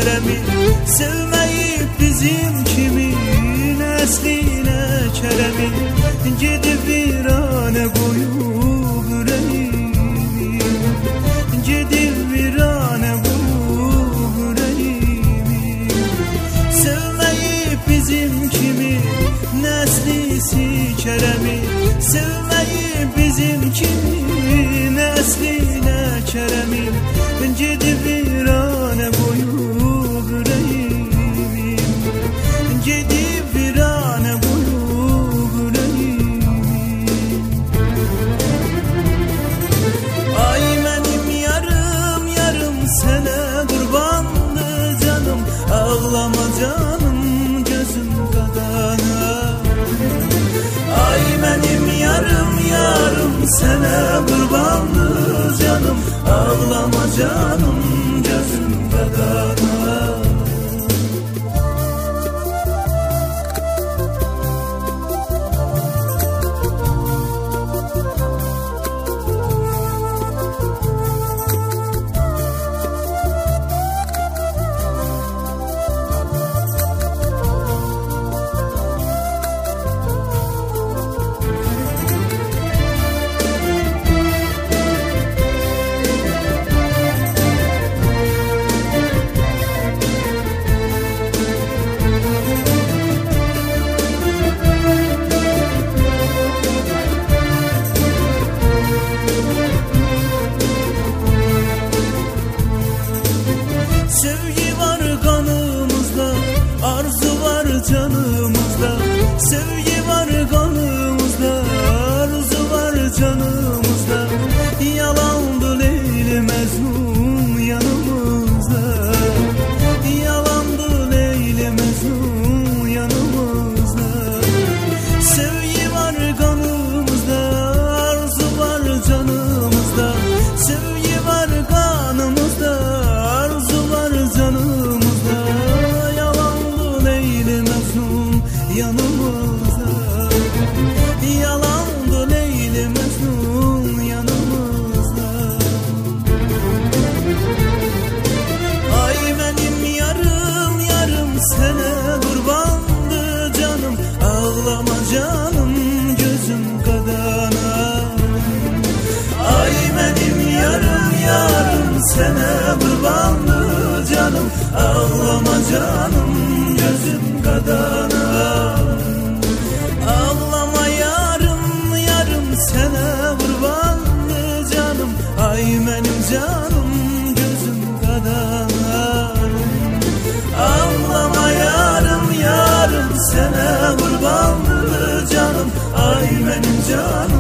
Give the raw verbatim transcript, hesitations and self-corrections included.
keremi, sevmeyip bizim kimi nesline keremi, gidip virane koyup yüreğimi, gidip virane koyup yüreğimi, sevmeyip bizim kimi neslisi keremi, sevmeyip bizim kimi nesline keremi, gidip virane koyup yüreğimi, gidip virane koyup yüreğimi. Ay benim yarım yarım sene kurbandı canım, ağlama canım gözüm kadana. Ay benim yarım yarım sene kurbandı canım, ağlama canım gözüm kadana. Sevgi var kanımızda, arzu var canımızda. Sevgi var kanımızda, arzu var canımızda. Yalandı Leyli Mecnun yanımızda, yalandı Leyli Mecnun yanımızda. Sevgi var kanımızda, arzu var canımızda. Sevgi var kanımızda, canımızda, yalandı Leyli Mecnun yanımızda, yalandı Leyli Mecnun yanımızda. Ay benim yarım yarım sene kurbandı canım, ağlama canım gözüm kadana. Ay benim yarım yarım sene kurbandı canım, ağlama canım gözüm kadana. Ağlama yarım yarım sene kurbandı canım, ay benim canım gözüm kadana. Ağlama yarım yarım sene kurbandı canım, ay benim canım